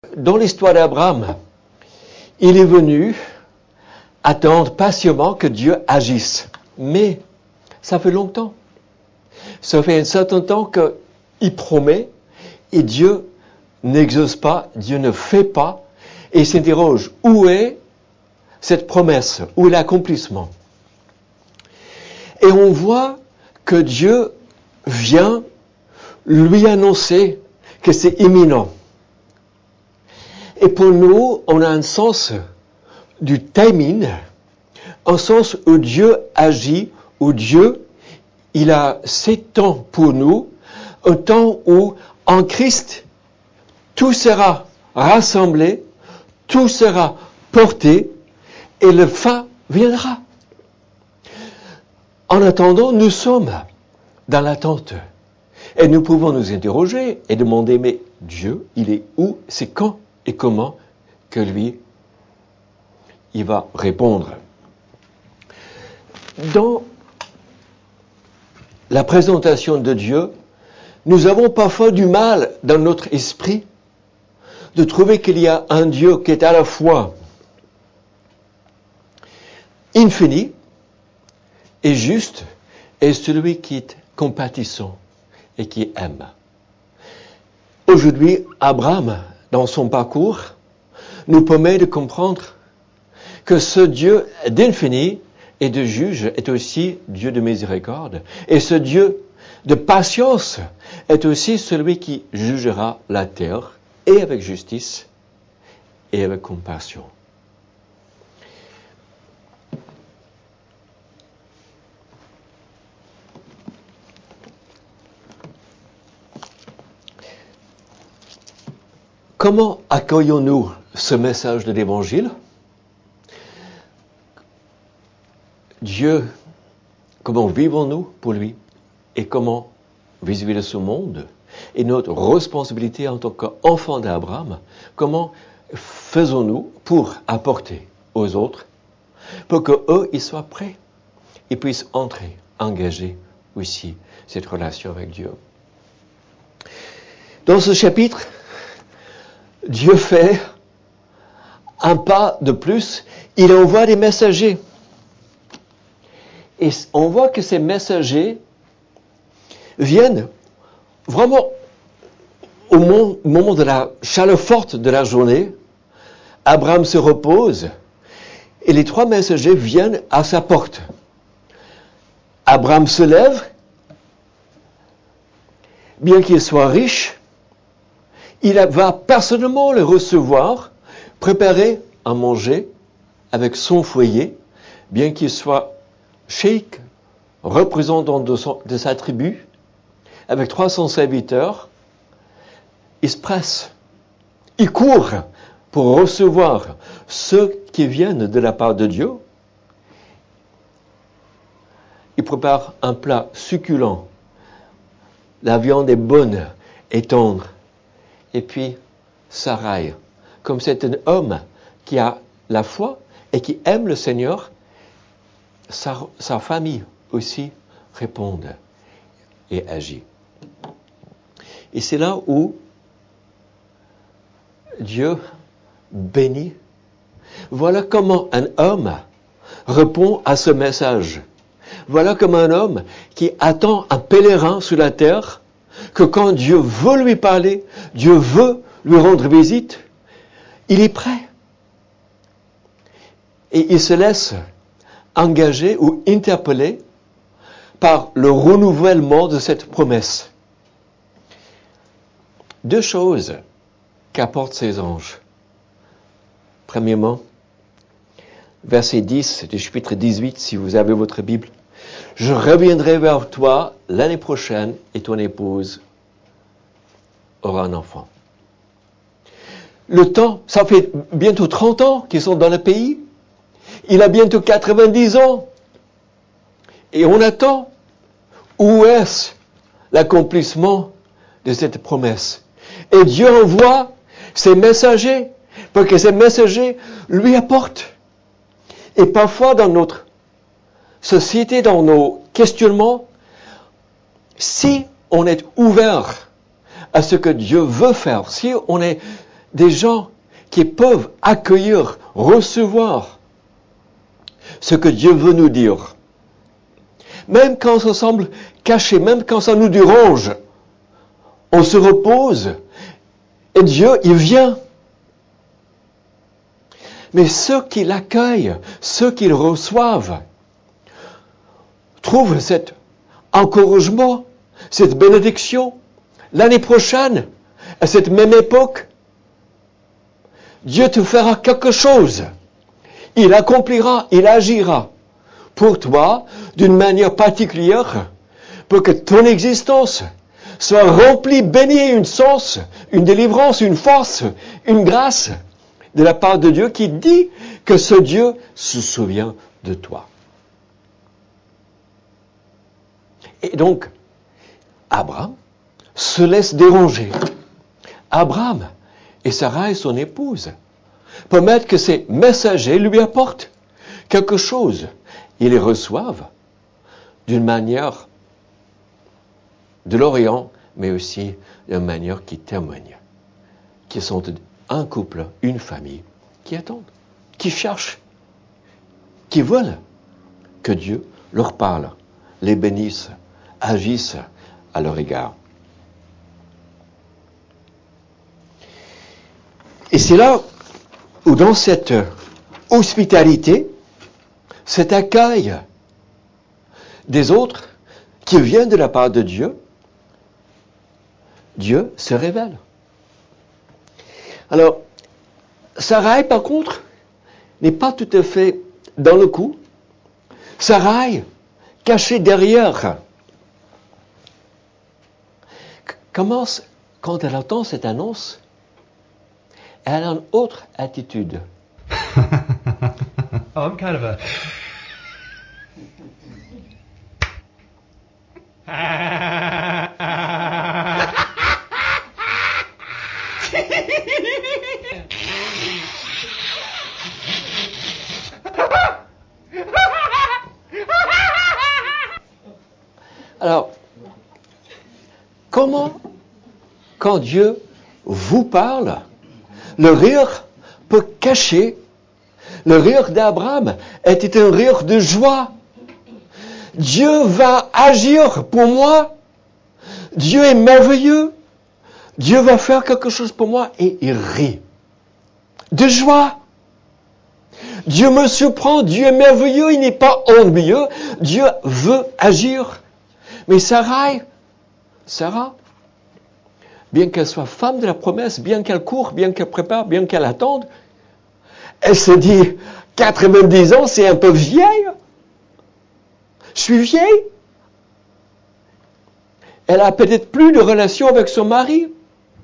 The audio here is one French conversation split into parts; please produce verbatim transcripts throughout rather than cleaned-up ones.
Dans l'histoire d'Abraham, il est venu attendre patiemment que Dieu agisse. Mais ça fait longtemps. Ça fait un certain temps qu'il promet et Dieu n'exauce pas, Dieu ne fait pas, et il s'interroge, où est cette promesse, où est l'accomplissement? Et on voit que Dieu vient lui annoncer que c'est imminent. Et pour nous, on a un sens du timing, un sens où Dieu agit, où Dieu, il a ses temps pour nous, un temps où, en Christ, tout sera rassemblé, tout sera porté, et le fin viendra. En attendant, nous sommes dans l'attente. Et nous pouvons nous interroger et demander, mais Dieu, il est où, c'est quand et comment que lui, il va répondre. Dans la présentation de Dieu, nous avons parfois du mal dans notre esprit de trouver qu'il y a un Dieu qui est à la fois infini et juste et celui qui est compatissant et qui aime. Aujourd'hui, Abraham, dans son parcours, nous permet de comprendre que ce Dieu d'infini et de juge est aussi Dieu de miséricorde. Et ce Dieu de patience est aussi celui qui jugera la terre, et avec justice, et avec compassion. Comment accueillons-nous ce message de l'Évangile? Dieu, comment vivons-nous pour lui? Et comment vis-à-vis de ce monde? Et notre responsabilité en tant qu'enfant d'Abraham, comment faisons-nous pour apporter aux autres, pour qu'eux, ils soient prêts et puissent entrer, engager aussi cette relation avec Dieu. Dans ce chapitre, Dieu fait un pas de plus, il envoie des messagers. Et on voit que ces messagers viennent vraiment au moment de la chaleur forte de la journée. Abraham se repose et les trois messagers viennent à sa porte. Abraham se lève, bien qu'il soit riche, il va personnellement le recevoir, préparer à manger avec son foyer, bien qu'il soit cheikh, représentant de, son, de sa tribu, avec trois cents serviteurs. Il se presse, il court pour recevoir ceux qui viennent de la part de Dieu. Il prépare un plat succulent. La viande est bonne et tendre. Et puis, Sarai, comme c'est un homme qui a la foi et qui aime le Seigneur, sa, sa famille aussi répond et agit. Et c'est là où Dieu bénit. Voilà comment un homme répond à ce message. Voilà comme un homme qui attend un pèlerin sur la terre, que quand Dieu veut lui parler, Dieu veut lui rendre visite, il est prêt. Et il se laisse engager ou interpeller par le renouvellement de cette promesse. Deux choses qu'apportent ces anges. Premièrement, verset dix du chapitre dix-huit, si vous avez votre Bible. Je reviendrai vers toi l'année prochaine et ton épouse aura un enfant. Le temps, ça fait bientôt trente ans qu'ils sont dans le pays. Il a bientôt quatre-vingt-dix ans. Et on attend. Où est-ce l'accomplissement de cette promesse? Et Dieu envoie ses messagers pour que ces messagers lui apportent. Et parfois dans notre société, dans nos questionnements, si on est ouvert à ce que Dieu veut faire, si on est des gens qui peuvent accueillir, recevoir ce que Dieu veut nous dire. Même quand ça semble caché, même quand ça nous dérange, on se repose et Dieu, il vient. Mais ceux qui l'accueillent, ceux qui le reçoivent, trouvent cet encouragement, cette bénédiction. L'année prochaine, à cette même époque, Dieu te fera quelque chose. Il accomplira, il agira pour toi d'une manière particulière pour que ton existence soit remplie, bénie, une sens, une délivrance, une force, une grâce de la part de Dieu qui dit que ce Dieu se souvient de toi. Et donc, Abraham se laisse déranger. Abraham et Sarai, son épouse, permettent que ces messagers lui apportent quelque chose. Ils les reçoivent d'une manière de l'Orient, mais aussi d'une manière qui témoigne, qui sont un couple, une famille, qui attendent, qui cherchent, qui veulent que Dieu leur parle, les bénisse, agisse à leur égard. Et c'est là où dans cette hospitalité, cet accueil des autres qui viennent de la part de Dieu, Dieu se révèle. Alors, Sarai, par contre, n'est pas tout à fait dans le coup. Sarai, cachée derrière, commence, quand elle entend cette annonce, elle a une autre attitude. Oh, I'm kind of a... Alors, comment, quand Dieu vous parle, le rire peut cacher. Le rire d'Abraham était un rire de joie. Dieu va agir pour moi. Dieu est merveilleux. Dieu va faire quelque chose pour moi. Et il rit. De joie. Dieu me surprend. Dieu est merveilleux. Il n'est pas ennuyeux. Dieu veut agir. Mais Sarai, Sarah, bien qu'elle soit femme de la promesse, bien qu'elle court, bien qu'elle prépare, bien qu'elle attende, elle se dit, quatre-vingt-dix ans, c'est un peu vieille. Je suis vieille. Elle a peut-être plus de relation avec son mari.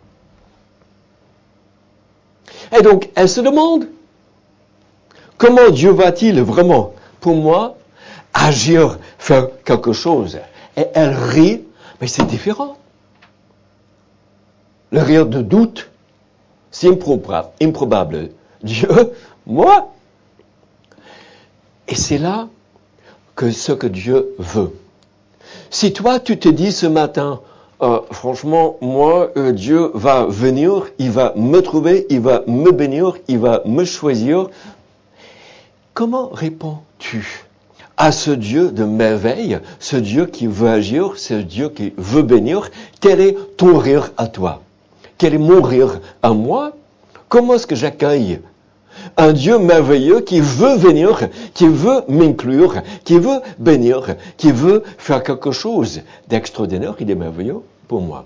Et donc, elle se demande, comment Dieu va-t-il vraiment, pour moi, agir, faire quelque chose? Et elle rit, mais c'est différent. Le rire de doute, c'est improbable. improbable. Dieu, moi? Et c'est là que ce que Dieu veut. Si toi, tu te dis ce matin, euh, franchement, moi, euh, Dieu va venir, il va me trouver, il va me bénir, il va me choisir, comment réponds-tu à ce Dieu de merveille, ce Dieu qui veut agir, ce Dieu qui veut bénir? Quel est ton rire à toi? Quel est mon rire à moi? Comment est-ce que j'accueille un Dieu merveilleux qui veut venir, qui veut m'inclure, qui veut bénir, qui veut faire quelque chose d'extraordinaire et de merveilleux pour moi?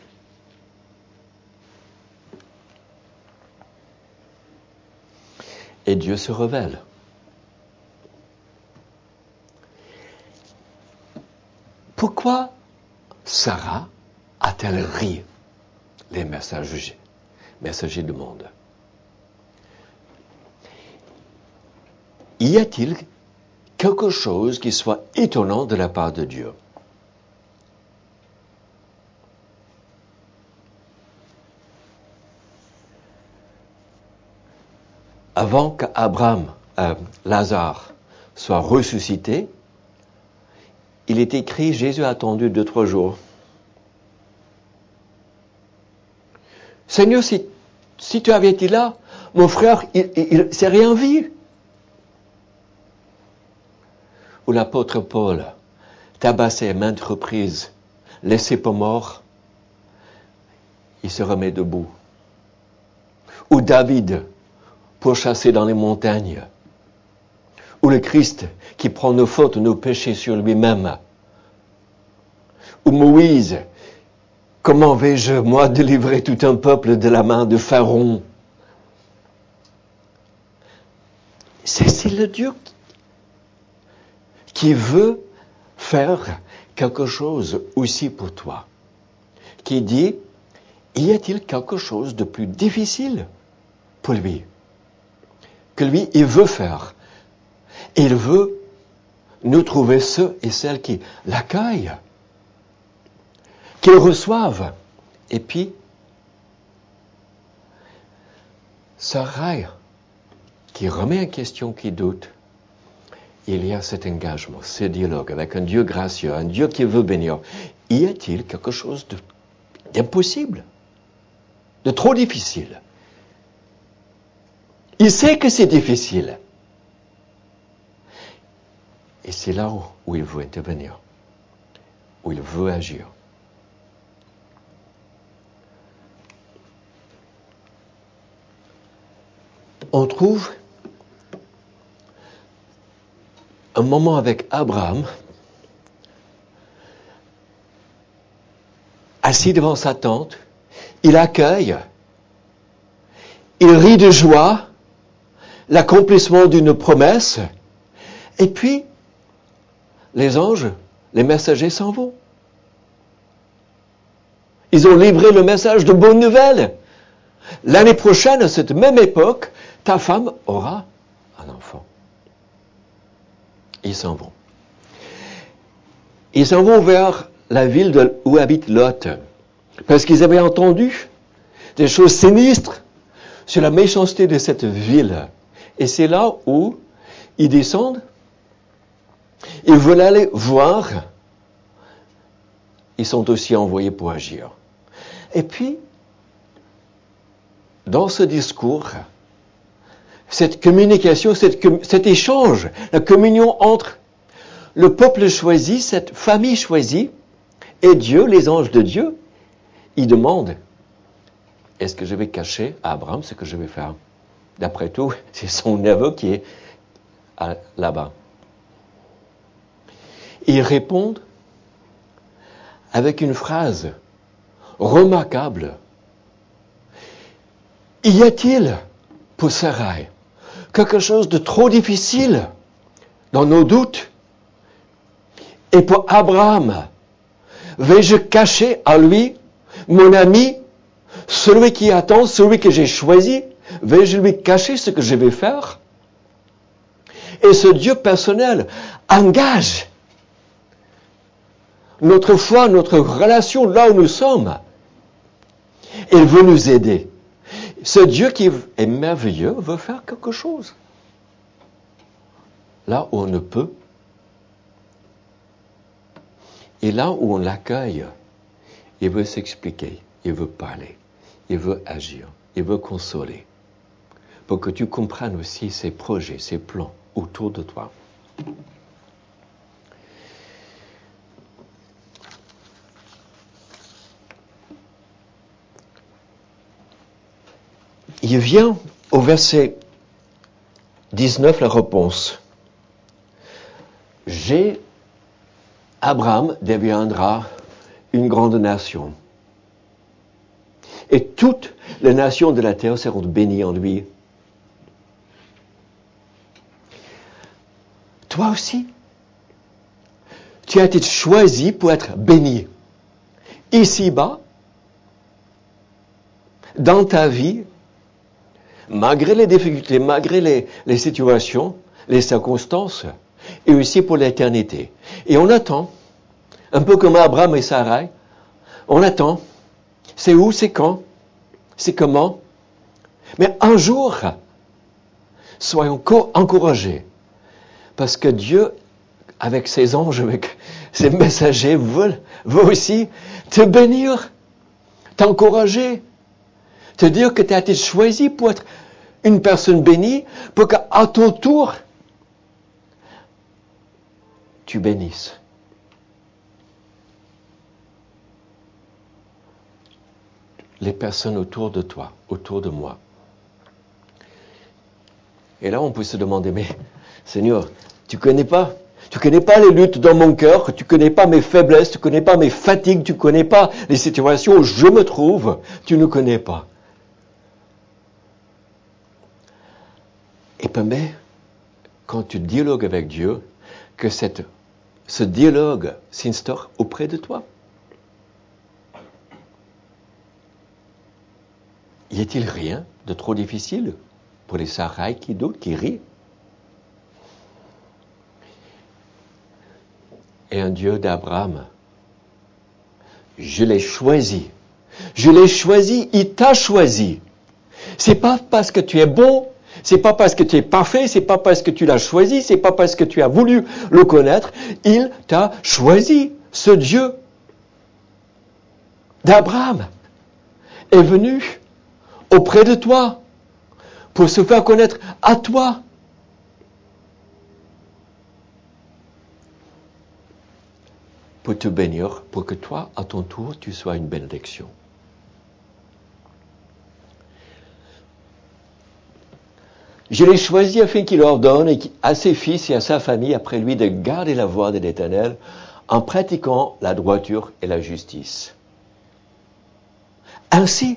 Et Dieu se révèle. Pourquoi Sarah a-t-elle ri les messagers, messagers du monde? Y a-t-il quelque chose qui soit étonnant de la part de Dieu? Avant qu'Abraham, euh, Lazare, soit ressuscité, il est écrit, Jésus a attendu deux, trois jours. Seigneur, si si tu avais été là, mon frère, il, il, il s'est rien vu. Ou l'apôtre Paul, tabassé à maintes reprises, laissé pour mort, il se remet debout. Ou David, pourchassé dans les montagnes. Ou le Christ qui prend nos fautes, nos péchés sur lui-même. Ou Moïse, comment vais-je, moi, délivrer tout un peuple de la main de Pharaon? C'est, c'est le Dieu qui veut faire quelque chose aussi pour toi. Qui dit, y a-t-il quelque chose de plus difficile pour lui? Que lui, il veut faire. Il veut nous trouver ceux et celles qui l'accueillent, qui le reçoivent. Et puis, Sarai, qui remet en question, qui doute, il y a cet engagement, ce dialogue avec un Dieu gracieux, un Dieu qui veut bénir. Y a-t-il quelque chose de, d'impossible, de trop difficile? Il sait que c'est difficile. Et c'est là où, où il veut intervenir, où il veut agir. On trouve un moment avec Abraham, assis devant sa tente, il accueille, il rit de joie, l'accomplissement d'une promesse, et puis les anges, les messagers s'en vont. Ils ont livré le message de bonne nouvelle. L'année prochaine, à cette même époque, ta femme aura un enfant. Ils s'en vont. Ils s'en vont vers la ville de, où habite Lot, parce qu'ils avaient entendu des choses sinistres sur la méchanceté de cette ville. Et c'est là où ils descendent. Ils veulent aller voir. Ils sont aussi envoyés pour agir. Et puis, dans ce discours, cette communication, cette, cet échange, la communion entre le peuple choisi, cette famille choisie, et Dieu, les anges de Dieu, ils demandent, est-ce que je vais cacher à Abraham ce que je vais faire? D'après tout, c'est son neveu qui est à, là-bas. Ils répondent avec une phrase remarquable. Y a-t-il pour Sarai quelque chose de trop difficile dans nos doutes? Et pour Abraham, vais-je cacher à lui, mon ami, celui qui attend, celui que j'ai choisi, vais-je lui cacher ce que je vais faire? Et ce Dieu personnel engage notre foi, notre relation là où nous sommes. Il veut nous aider. Ce Dieu qui est merveilleux veut faire quelque chose. Là où on ne peut, et là où on l'accueille, il veut s'expliquer, il veut parler, il veut agir, il veut consoler, pour que tu comprennes aussi ses projets, ses plans autour de toi. Il vient au verset dix-neuf la réponse. J'ai, Abraham deviendra une grande nation. Et toutes les nations de la terre seront bénies en lui. Toi aussi, tu as été choisi pour être béni. Ici-bas, dans ta vie, malgré les difficultés, malgré les, les situations, les circonstances, et aussi pour l'éternité. Et on attend, un peu comme Abraham et Sarai, on attend. C'est où, c'est quand, c'est comment. Mais un jour, soyons encouragés, parce que Dieu, avec ses anges, avec ses messagers, veut, veut aussi te bénir, t'encourager, Te dire que tu as été choisi pour être une personne bénie, pour qu'à ton tour, tu bénisses. Les personnes autour de toi, autour de moi. Et là, on peut se demander, mais Seigneur, tu connais pas, tu connais pas les luttes dans mon cœur, tu connais pas mes faiblesses, tu connais pas mes fatigues, tu connais pas les situations où je me trouve, tu ne connais pas. Et permet, quand tu dialogues avec Dieu, que cette, ce dialogue s'instaure auprès de toi. Y a-t-il rien de trop difficile pour les Sarai qui doutent, qui rient? Et un Dieu d'Abraham, je l'ai choisi. Je l'ai choisi, il t'a choisi. C'est pas parce que tu es bon, c'est pas parce que tu es parfait, c'est pas parce que tu l'as choisi, c'est pas parce que tu as voulu le connaître, il t'a choisi. Ce Dieu d'Abraham est venu auprès de toi pour se faire connaître à toi. Pour te bénir, pour que toi, à ton tour, tu sois une bénédiction. Je l'ai choisi afin qu'il ordonne à ses fils et à sa famille après lui de garder la voie de l'Éternel en pratiquant la droiture et la justice. Ainsi,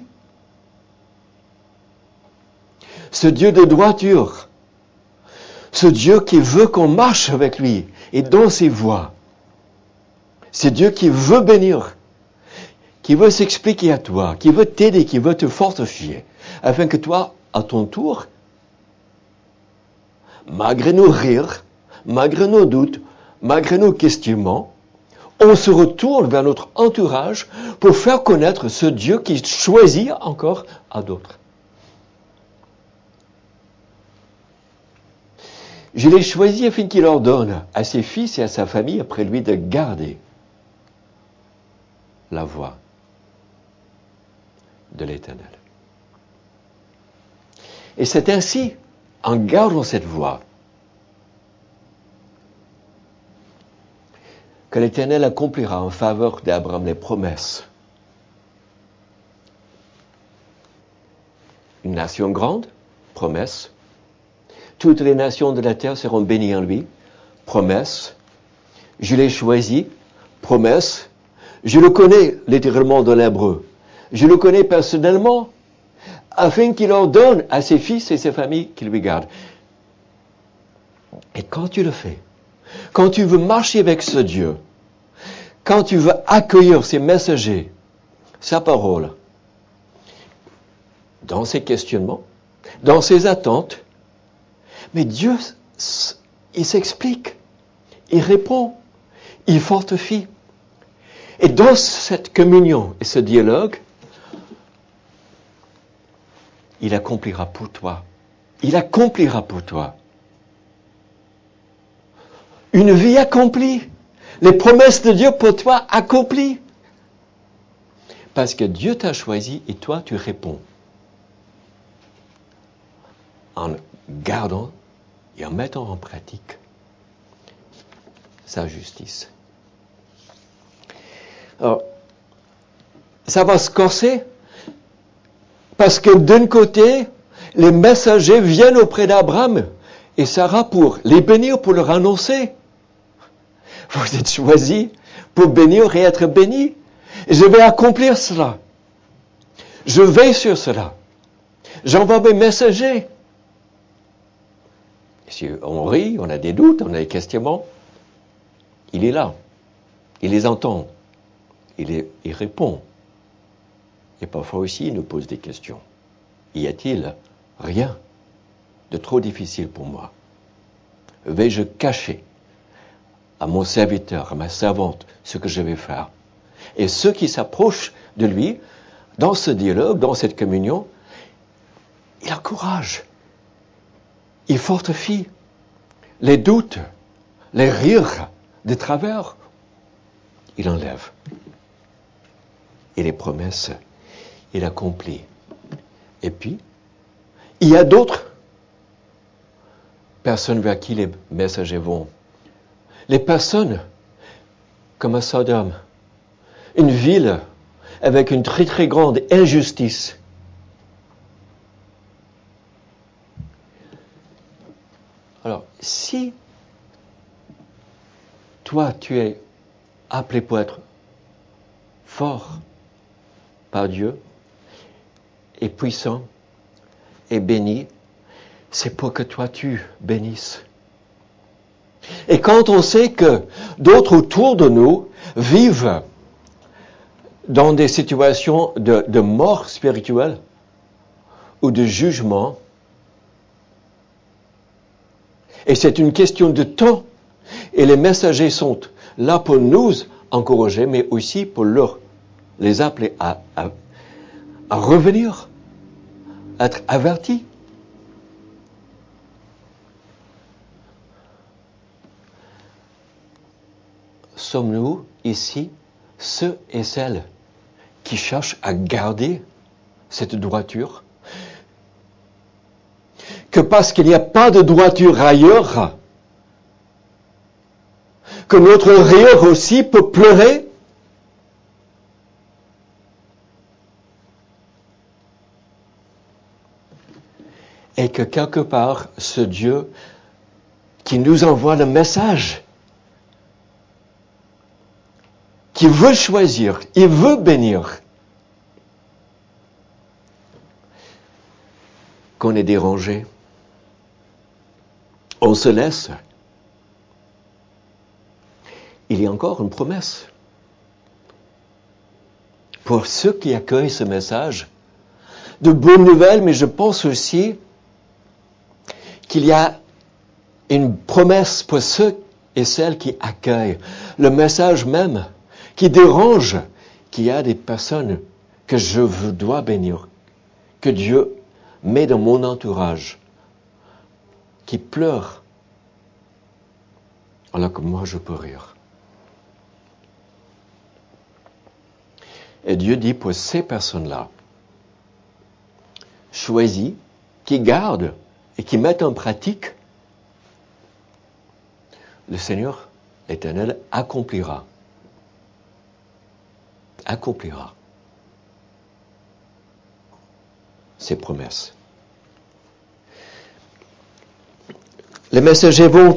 ce Dieu de droiture, ce Dieu qui veut qu'on marche avec lui et dans ses voies, c'est Dieu qui veut bénir, qui veut s'expliquer à toi, qui veut t'aider, qui veut te fortifier, afin que toi, à ton tour, malgré nos rires, malgré nos doutes, malgré nos questionnements, on se retourne vers notre entourage pour faire connaître ce Dieu qui choisit encore à d'autres. Je l'ai choisi afin qu'il ordonne à ses fils et à sa famille après lui de garder la voie de l'Éternel. Et c'est ainsi, en gardant cette voie, que l'Éternel accomplira en faveur d'Abraham les promesses. Une nation grande, promesse. Toutes les nations de la terre seront bénies en lui, promesse. Je l'ai choisi, promesse. Je le connais littéralement dans l'hébreu. Je le connais personnellement, afin qu'il ordonne à ses fils et ses familles qu'il lui gardent. Et quand tu le fais, quand tu veux marcher avec ce Dieu, quand tu veux accueillir ses messagers, sa parole, dans ses questionnements, dans ses attentes, mais Dieu, il s'explique, il répond, il fortifie. Et dans cette communion et ce dialogue, il accomplira pour toi. Il accomplira pour toi. Une vie accomplie. Les promesses de Dieu pour toi accomplies. Parce que Dieu t'a choisi et toi tu réponds. En gardant et en mettant en pratique sa justice. Alors, ça va se corser parce que d'un côté, les messagers viennent auprès d'Abraham et Sarah pour les bénir, pour leur annoncer. Vous êtes choisis pour bénir et être bénis. Et je vais accomplir cela. Je veille sur cela. J'envoie mes messagers. Si on rit, on a des doutes, on a des questionnements, il est là. Il les entend. Il, est, il répond. Et parfois aussi, il nous pose des questions. Y a-t-il rien de trop difficile pour moi? Vais-je cacher à mon serviteur, à ma servante, ce que je vais faire? Et ceux qui s'approchent de lui, dans ce dialogue, dans cette communion, il encourage, il fortifie les doutes, les rires de travers, il enlève. Et les promesses, il accomplit. Et puis, il y a d'autres personnes vers qui les messagers vont. Les personnes comme à Sodome, une ville avec une très très grande injustice. Alors, si toi tu es appelé pour être fort par Dieu, et puissant, et béni, c'est pour que toi tu bénisses. Et quand on sait que d'autres autour de nous vivent dans des situations de, de mort spirituelle ou de jugement, et c'est une question de temps, et les messagers sont là pour nous encourager, mais aussi pour leur, les appeler à, à, à revenir, à être avertis. Sommes-nous ici ceux et celles qui cherchent à garder cette droiture? Que parce qu'il n'y a pas de droiture ailleurs, que notre rire aussi peut pleurer? Et que quelque part, ce Dieu qui nous envoie le message, qui veut choisir, il veut bénir, qu'on est dérangé, on se laisse. Il y a encore une promesse. Pour ceux qui accueillent ce message, de bonnes nouvelles, mais je pense aussi qu'il y a une promesse pour ceux et celles qui accueillent le message même, qui dérange, qu'il y a des personnes que je dois bénir, que Dieu met dans mon entourage, qui pleurent, alors que moi je peux rire. Et Dieu dit pour ces personnes-là, choisis, qui gardent et qui mettent en pratique, le Seigneur, l'Éternel, accomplira. Accomplira ses promesses. Les messagers vont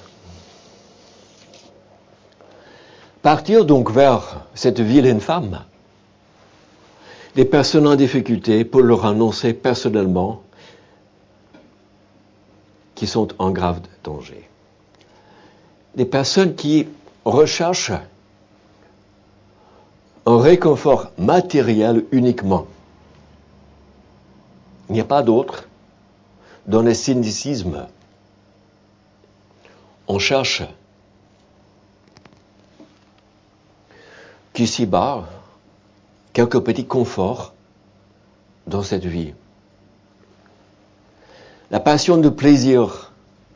partir donc vers cette ville infâme, les personnes en difficulté, pour leur annoncer personnellement qu'ils sont en grave danger. Des personnes qui recherchent un réconfort matériel uniquement. Il n'y a pas d'autre. Dans le cynicisme, on cherche qu'ici-bas, quelques petits conforts dans cette vie. La passion de plaisir,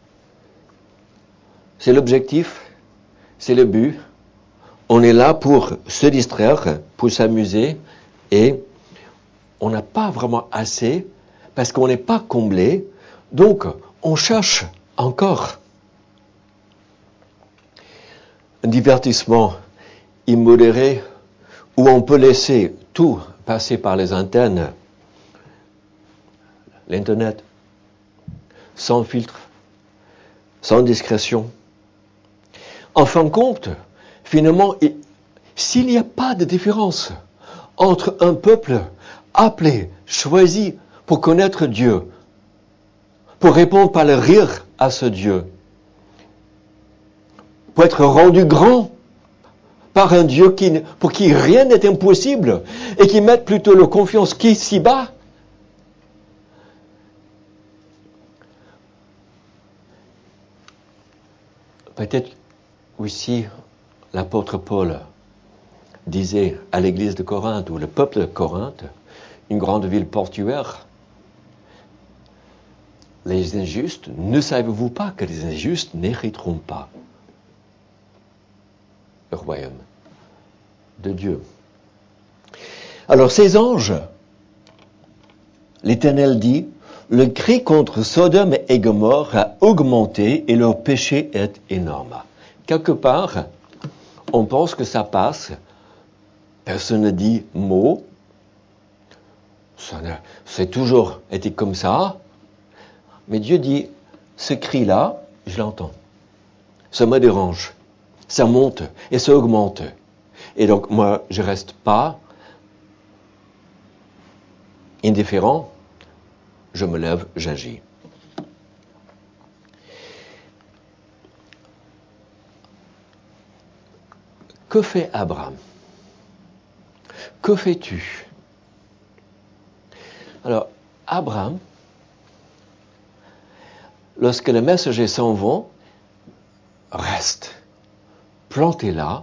c'est l'objectif, c'est le but. On est là pour se distraire, pour s'amuser, et on n'a pas vraiment assez, parce qu'on n'est pas comblé, donc on cherche encore. Un divertissement immodéré, où on peut laisser tout passer par les antennes, l'Internet, sans filtre, sans discrétion. En fin de compte, finalement, s'il n'y a pas de différence entre un peuple appelé, choisi pour connaître Dieu, pour répondre par le rire à ce Dieu, pour être rendu grand par un Dieu qui, pour qui rien n'est impossible et qui met plutôt leur confiance qu'ici-bas, peut-être aussi l'apôtre Paul disait à l'église de Corinthe, ou le peuple de Corinthe, une grande ville portuaire, les injustes, ne savez-vous pas que les injustes n'hériteront pas le royaume de Dieu? Alors ces anges l'Éternel dit, le cri contre Sodome et Gomorrhe a augmenté et leur péché est énorme. Quelque part, on pense que ça passe, personne ne dit mot, ça ne, c'est toujours été comme ça, mais Dieu dit, ce cri-là, je l'entends, ça me dérange, ça monte et ça augmente. Et donc moi, je reste pas indifférent, je me lève, j'agis. Que fait Abraham? Que fais-tu? Alors, Abraham, lorsque le messager s'en va, reste planté là,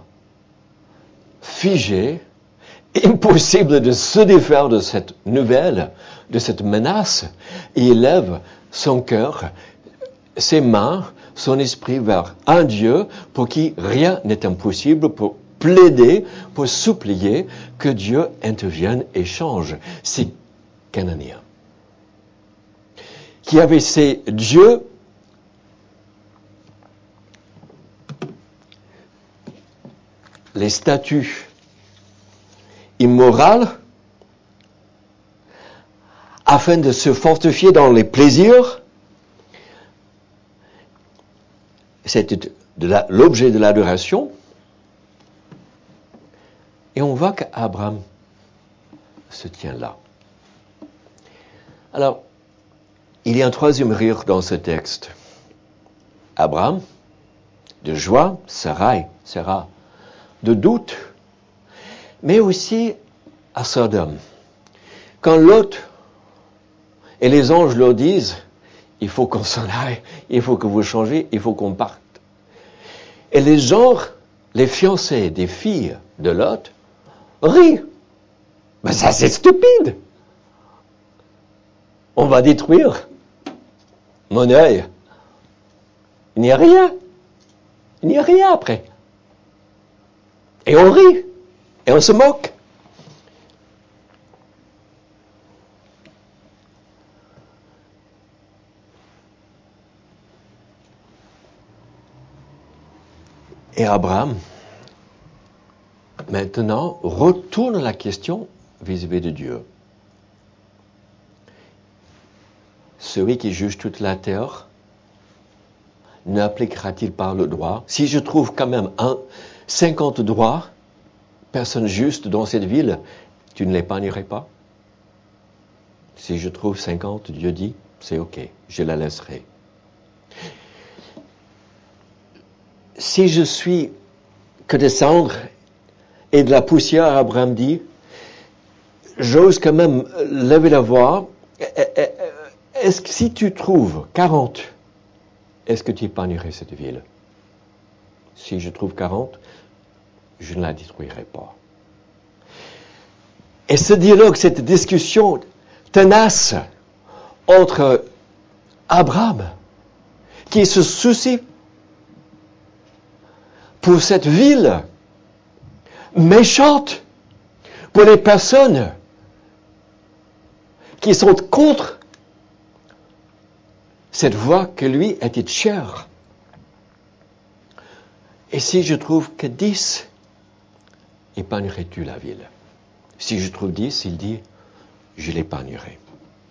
figé, impossible de se défaire de cette nouvelle, de cette menace. Et il lève son cœur, ses mains, son esprit vers un Dieu pour qui rien n'est impossible, pour plaider, pour supplier que Dieu intervienne et change ces Cananéens. Qui avait ces dieux les statues immorales afin de se fortifier dans les plaisirs. C'était de la, l'objet de l'adoration. Et on voit qu'Abraham se tient là. Alors, il y a un troisième rire dans ce texte. Abraham, de joie, Sarai, Sarah, de doute, mais aussi à Sodome. Quand Lot et les anges leur disent, il faut qu'on s'en aille, il faut que vous changiez, il faut qu'on parte. Et les gens, les fiancés des filles de Lot, rient. Mais ça c'est stupide. On va détruire mon œil. Il n'y a rien. Il n'y a rien après. Et on rit. Et on se moque. Et Abraham, maintenant, retourne la question vis-à-vis de Dieu. Celui qui juge toute la terre n'appliquera-t-il pas le droit? Si je trouve quand même un, cinquante droits, personnes justes dans cette ville, tu ne l'épargnerais pas? Si je trouve cinquante, Dieu dit, c'est ok, je la laisserai. Si je suis que de cendres et de la poussière, Abraham dit, j'ose quand même lever la voix. Est-ce que si tu trouves quarante, est-ce que tu épargnerais cette ville? Si je trouve quarante, je ne la détruirai pas. Et ce dialogue, cette discussion tenace entre Abraham, qui se soucie pour cette ville méchante, pour les personnes qui sont contre cette voie que lui était chère. Et si je trouve que dix, épargnerais-tu la ville? Si je trouve dix, il dit, je l'épargnerai.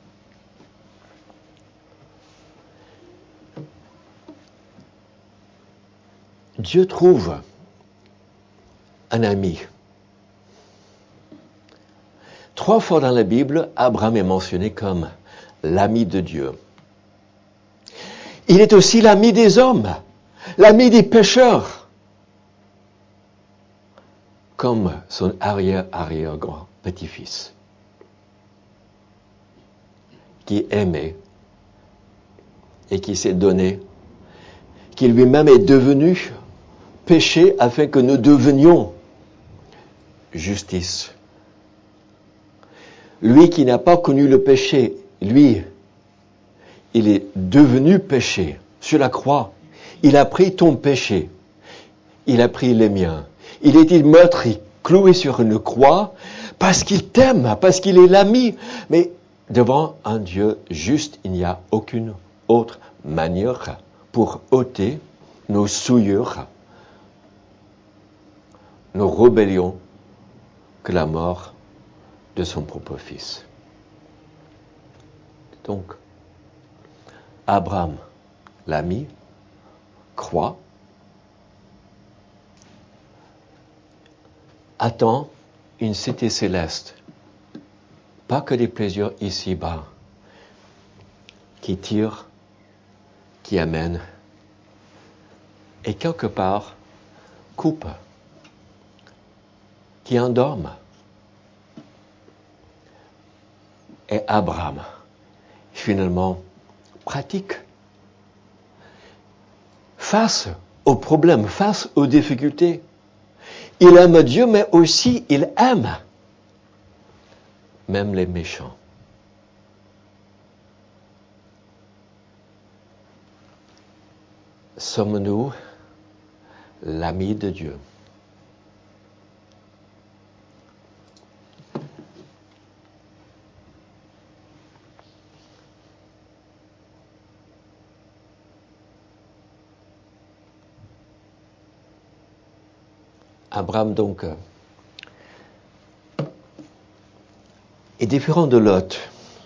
Dieu trouve un ami. Trois fois dans la Bible, Abraham est mentionné comme l'ami de Dieu. Il est aussi l'ami des hommes, l'ami des pécheurs, comme son arrière-arrière-grand-petit-fils, qui aimait et qui s'est donné, qui lui-même est devenu péché afin que nous devenions justice. Lui qui n'a pas connu le péché, lui, il est devenu péché sur la croix. Il a pris ton péché. Il a pris les miens. Il est meurtri, cloué sur une croix, parce qu'il t'aime, parce qu'il est l'ami. Mais devant un Dieu juste, il n'y a aucune autre manière pour ôter nos souillures, nos rébellions, que la mort de son propre fils. Donc, Abraham, l'ami, croit, attend une cité céleste, pas que des plaisirs ici-bas, qui tirent, qui amènent, et quelque part, coupe, qui endorment. Et Abraham, finalement, pratique. Face aux problèmes, face aux difficultés, il aime Dieu, mais aussi il aime même les méchants. Sommes-nous l'ami de Dieu? Abraham, donc, est différent de Lot.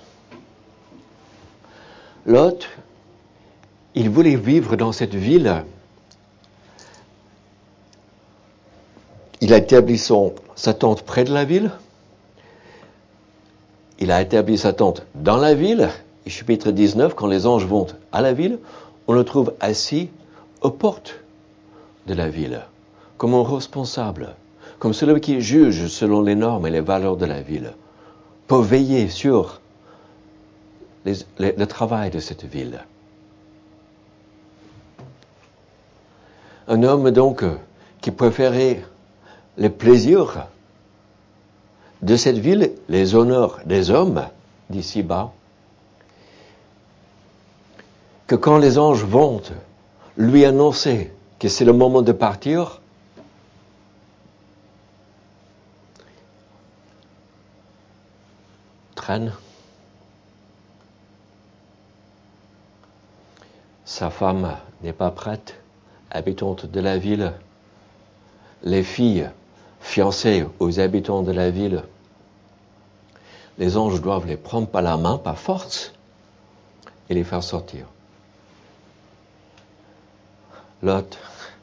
Lot, il voulait vivre dans cette ville. Il a établi son, sa tente près de la ville. Il a établi sa tente dans la ville. Et chapitre dix-neuf, quand les anges vont à la ville, on le trouve assis aux portes de la ville, comme un responsable, comme celui qui juge selon les normes et les valeurs de la ville, pour veiller sur les, les, le travail de cette ville. Un homme donc qui préférait les plaisirs de cette ville, les honneurs des hommes d'ici-bas, que quand les anges vont lui annoncer que c'est le moment de partir, traîne. Sa femme n'est pas prête, habitante de la ville. Les filles, fiancées aux habitants de la ville, les anges doivent les prendre par la main, par force, et les faire sortir. Lot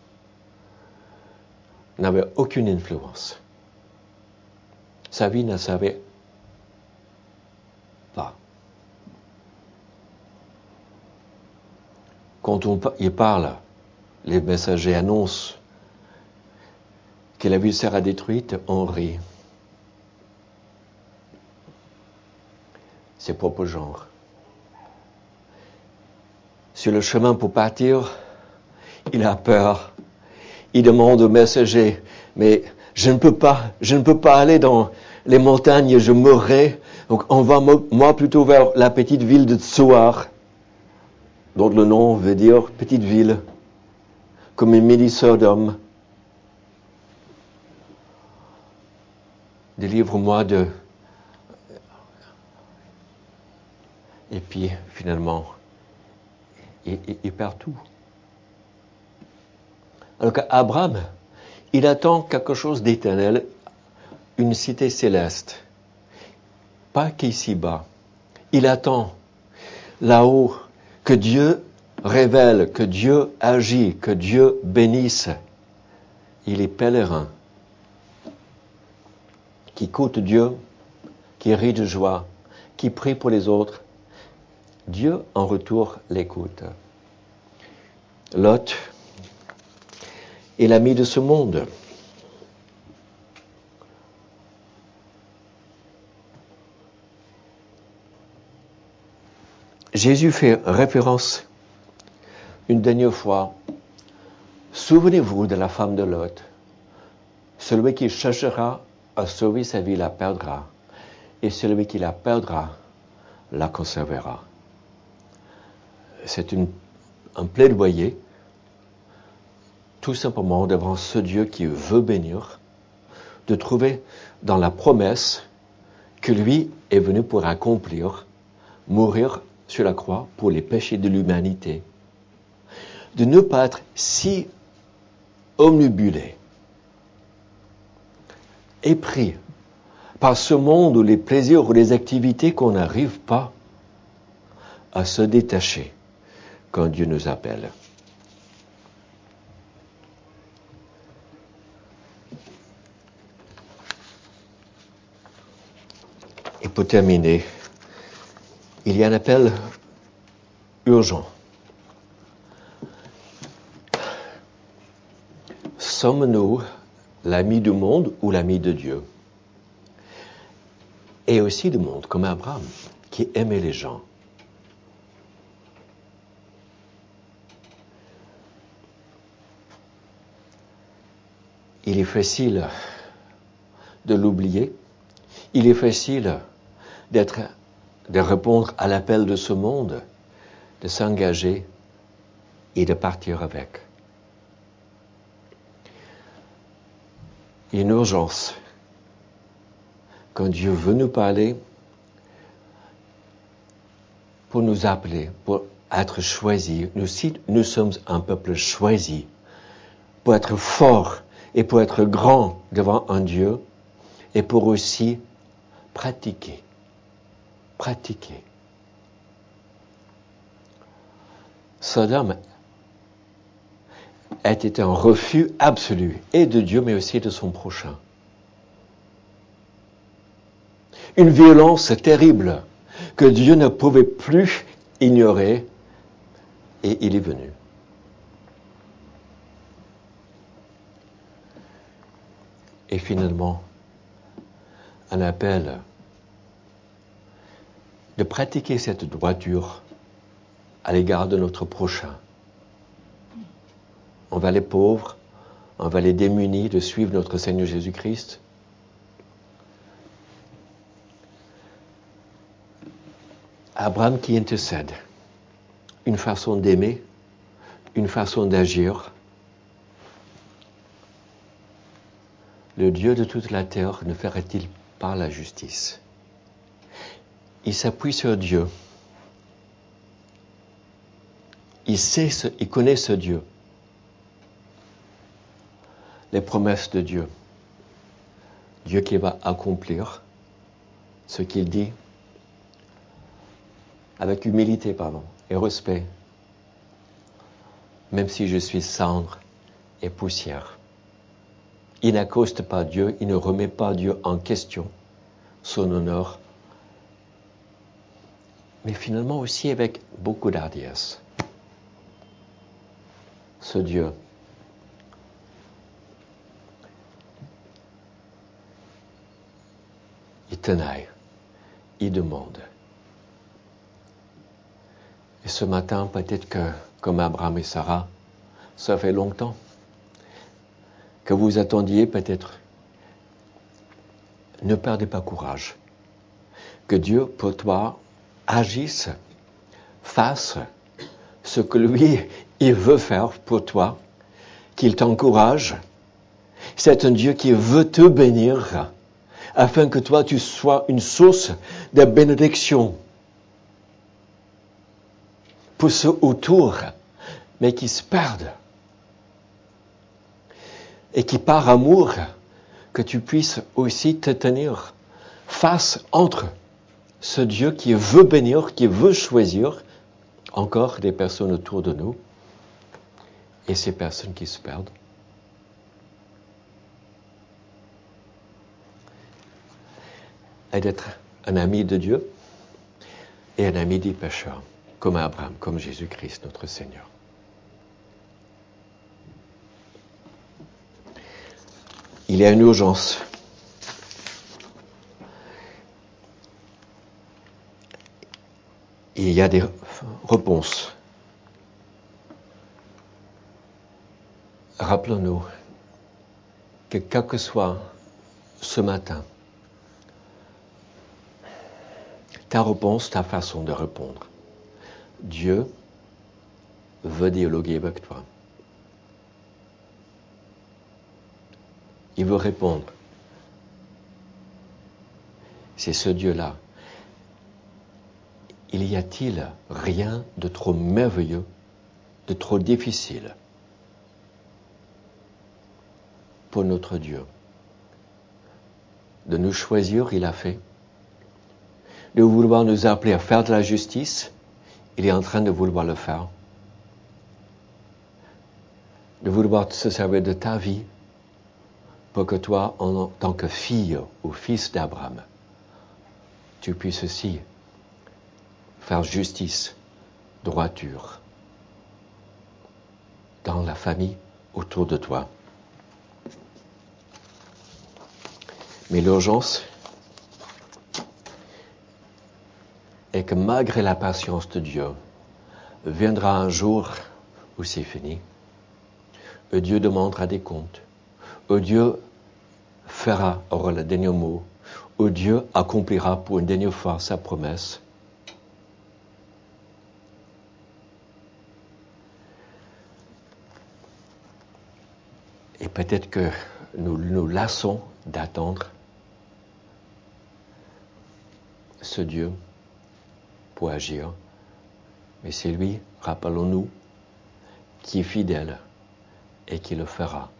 n'avait aucune influence. Sa vie ne savait pas. Quand on y parle, les messagers annoncent que la ville sera détruite, on rit. Ses propres genres. Sur le chemin pour partir, il a peur. Il demande au messager, mais je ne peux pas, je ne peux pas aller dans les montagnes, je mourrai. Donc on va moi plutôt vers la petite ville de Tsoar, dont le nom veut dire petite ville, comme une mini-Sodome. Délivre-moi de... Et puis, finalement, il, il, il perd tout. Alors qu'Abraham, il attend quelque chose d'éternel, une cité céleste. Pas qu'ici-bas. Il attend là-haut que Dieu révèle, que Dieu agit, que Dieu bénisse. Il est pèlerin qui écoute Dieu, qui rit de joie, qui prie pour les autres. Dieu, en retour, l'écoute. Lot est l'ami de ce monde. Jésus fait référence une dernière fois. Souvenez-vous de la femme de Lot. Celui qui cherchera à sauver sa vie la perdra, et celui qui la perdra la conservera. C'est une, un plaidoyer, tout simplement devant ce Dieu qui veut bénir, de trouver dans la promesse que lui est venu pour accomplir mourir sur la croix pour les péchés de l'humanité, de ne pas être si omnibulé et pris par ce monde ou les plaisirs ou les activités qu'on n'arrive pas à se détacher quand Dieu nous appelle. Et pour terminer, il y a un appel urgent. Sommes-nous l'ami du monde ou l'ami de Dieu? Et aussi du monde, comme Abraham, qui aimait les gens. Il est facile de l'oublier. Il est facile d'être, de répondre à l'appel de ce monde, de s'engager et de partir avec. Il y a une urgence. Quand Dieu veut nous parler, pour nous appeler, pour être choisis, nous, si nous sommes un peuple choisi, pour être fort et pour être grand devant un Dieu, et pour aussi pratiquer. Pratiquer. Sodome était un refus absolu, et de Dieu, mais aussi de son prochain. Une violence terrible que Dieu ne pouvait plus ignorer, et il est venu. Et finalement, un appel de pratiquer cette droiture à l'égard de notre prochain. Envers les pauvres, envers les démunis, de suivre notre Seigneur Jésus-Christ. Abraham qui intercède, une façon d'aimer, une façon d'agir. Le Dieu de toute la terre ne ferait-il pas la justice? Il s'appuie sur Dieu. Il sait, ce, il connaît ce Dieu. Les promesses de Dieu. Dieu qui va accomplir ce qu'il dit avec humilité, pardon, et respect, même si je suis cendre et poussière. Il n'accoste pas Dieu, il ne remet pas Dieu en question, son honneur, mais finalement aussi avec beaucoup d'hardiesse. Ce Dieu, il tenaille, il demande. Et ce matin, peut-être que, comme Abraham et Sarah, ça fait longtemps que vous attendiez peut-être. Ne perdez pas courage. Que Dieu, pour toi, agisse, fasse ce que lui, il veut faire pour toi, qu'il t'encourage. C'est un Dieu qui veut te bénir, afin que toi, tu sois une source de bénédiction pour ceux autour, mais qui se perdent. Et qui, par amour, que tu puisses aussi te tenir face entre ce Dieu qui veut bénir, qui veut choisir encore des personnes autour de nous et ces personnes qui se perdent. Et d'être un ami de Dieu et un ami des pécheurs, comme Abraham, comme Jésus-Christ, notre Seigneur. Il y a une urgence. Il y a des réponses. Rappelons-nous que quel que soit ce matin, ta réponse, ta façon de répondre, Dieu veut dialoguer avec toi. Il veut répondre. C'est ce Dieu-là. il y a-t-il rien de trop merveilleux, de trop difficile pour notre Dieu? De nous choisir, il a fait. De vouloir nous appeler à faire de la justice, il est en train de vouloir le faire. De vouloir se servir de ta vie pour que toi, en tant que fille ou fils d'Abraham, tu puisses aussi faire justice, droiture dans la famille autour de toi. Mais l'urgence est que malgré la patience de Dieu, viendra un jour où c'est fini, où Dieu demandera des comptes, où Dieu fera, aura le dernier mot, où Dieu accomplira pour une dernière fois sa promesse. Et peut-être que nous nous lassons d'attendre ce Dieu pour agir. Mais c'est lui, rappelons-nous, qui est fidèle et qui le fera.